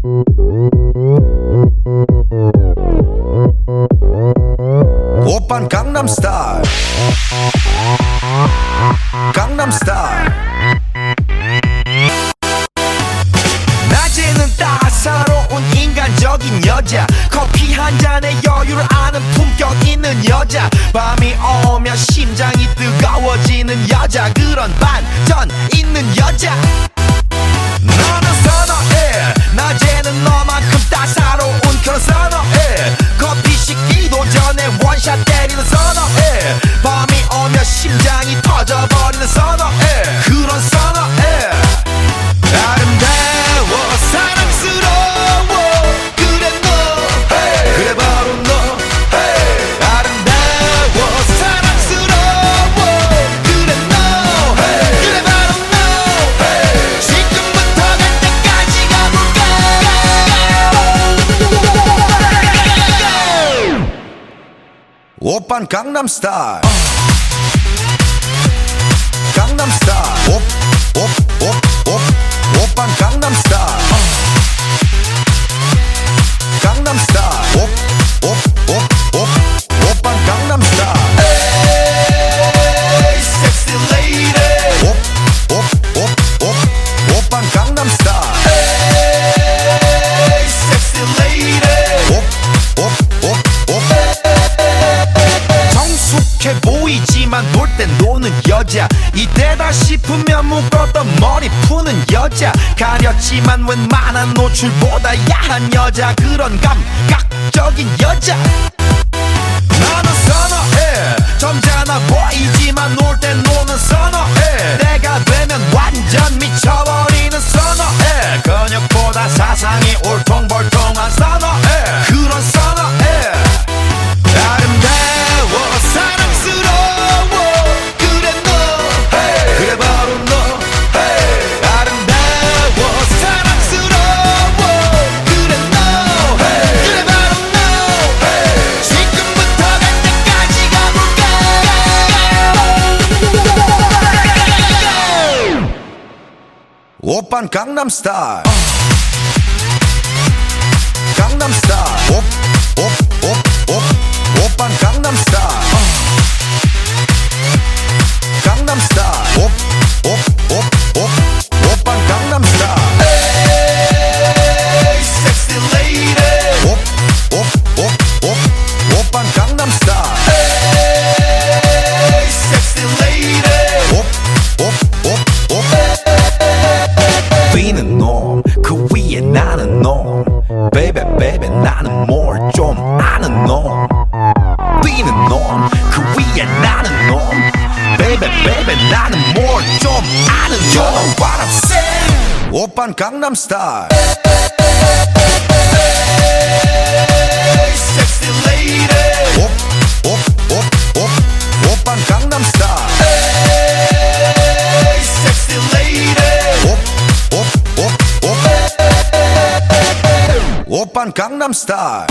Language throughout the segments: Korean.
오빤 강남스타일 강남스타일 낮에는 따사로운 인간적인 여자 커피 한 잔에 여유를 아는 품격 있는 여자 밤이 오면 심장이 뜨거워지는 여자 그런 반전 있는 여자 너는 선어해 낮에는 너만큼 따사로운 그런 선어해 커피 식기도 전에 원샷 때리는 선어해 밤이 오면 심장이 터져버리는 선어해 그런 선어해 아름다워 사랑스러워 그래 너 hey. 그래 바로 너 hey. 아름다워 사랑스러워 그래 너 hey. 그래 바로 너 hey. 지금부터 갈 때까지 가볼까 오빤 강남스타일 강남스타일 오빤 강남스타일 강남스타일 오빤 강남스타일 에이 섹시 레이디 오빤 강남스타일 에이 섹시 레이디 성숙해 보이지만 놀 땐 노는 여자 이때다 싶으면 묶었던 머리 푸는 여자 가렸지만 웬만한 노출보다 야한 여자 그런 감각적인 여자 나는 선어해 점잖아 보이지만 놀 땐 노는 선어해 내가 되면 완전 미쳐버리는 선어해 근육보다 사상이 울퉁불퉁한 선어해 그런 선어해 아름다워 사랑스러워 그래 너 hey. 그래 바로 너 hey. 아름다워 사랑스러워 그래 너 hey. 그래 바로 너 hey. 지금부터 갈 때까지 가볼까 오빤 강남스타일 강남스타일 오빤 강남스타일 강남스타일 오빤 강남스타일 에이 섹시 레이디 오빤 강남스타일 에이 섹시 레이디 B는 놈 그 위에 나는 놈 Baby baby 나는 뭘 좀 아는 놈 B는 놈 그 위에 나는 놈 Baby baby 나는 뭘 좀 아는 놈 You know what I'm saying 오빤 강남스타일 Sexy lady 오빤 강남스타일 Sexy lady 오빤 강남스타일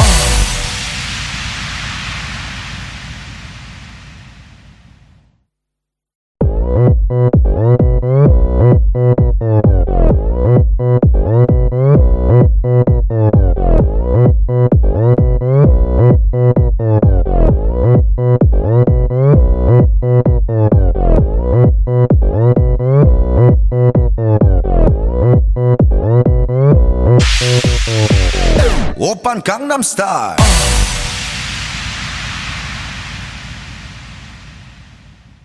오빤 강남스타일